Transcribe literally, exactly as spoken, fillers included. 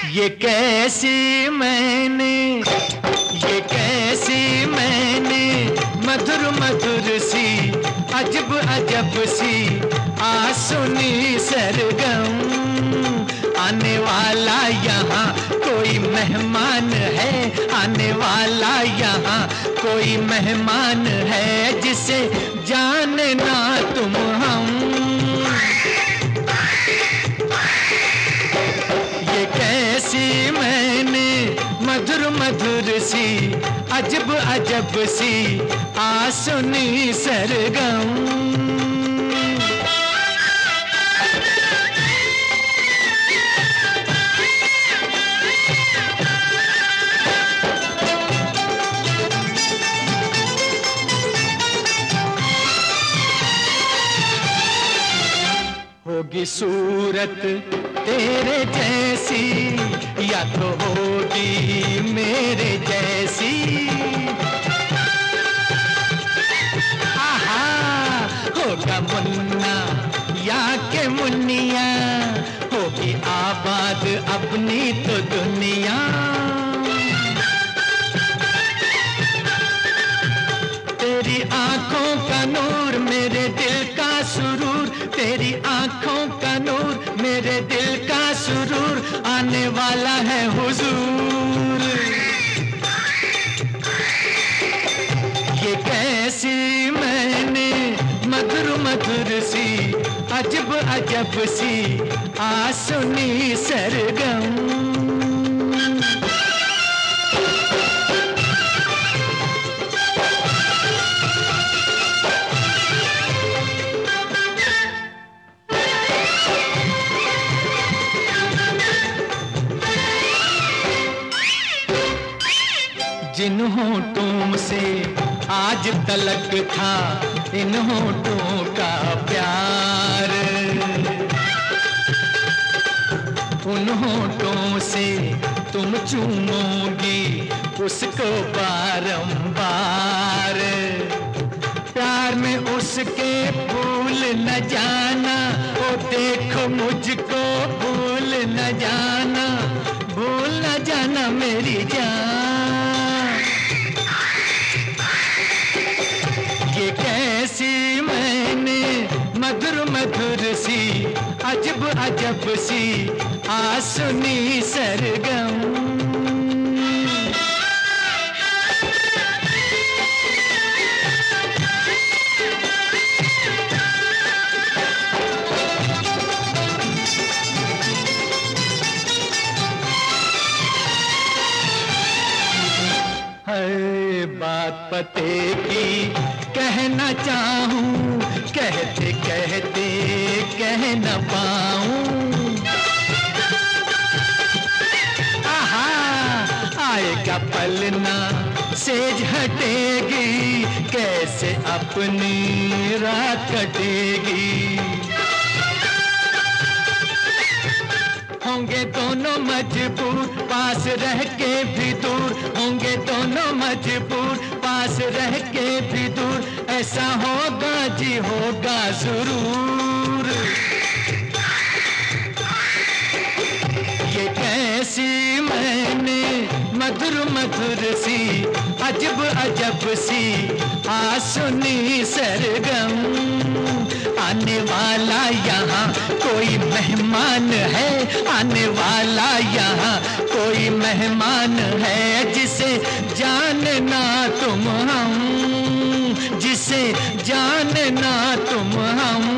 ये कैसी मैंने ये कैसी मैंने मधुर मधुर सी अजब अजब सी आसुनी सरगम। आने वाला यहाँ कोई मेहमान है, आने वाला यहाँ कोई मेहमान है, जिसे जाने ना तुम हम। ये कैसी मैंने मधुर मधुर सी अजब अजब सी आसुनी सरगम। होगी सूरत तेरे जैसी या तो होगी मेरे जैसी। आहा, होगा मुन्ना या के मुन्निया, होगी आबाद अपनी तो दुनिया। तेरी आंखों का नूर मेरे दिल का सुरूर, तेरी आंखों का नूर मेरे दिल का सुरूर, आने वाला है हुजूर। ये कैसी मैंने मधुर मधुर सी अजब अजब सी आसुनी सरगम। जिन होठों से आज तलक था इन होठों का प्यार, उन होठों से तुम चूमोगी उसको बारंबार। प्यार में उसके भूल न जाना, ओ देखो मुझको भूल न जाना, भूल न जाना मेरी जान। ये कैसी मैंने मधुर मधुर सी अजब अजब सी आसुनी सरगम। हर बात पते की कहना चाहूं, कहते कहते कह न पाऊं। आहा, आएगा पलना सेज हटेगी, कैसे अपनी रात कटेगी। होंगे दोनों मजबूर पास रह के भी दूर, होंगे दोनों मजबूर पास रह के भी दूर, ऐसा होगा जी होगा जरूर। ये कैसी मैंने मधुर मधुर सी अजब अजब सी आसुनी सरगम। आने वाला यहाँ कोई मेहमान है, आने वाला यहाँ कोई मेहमान है, जिसे जानना तुम हम, जिसे जानना तुम हम।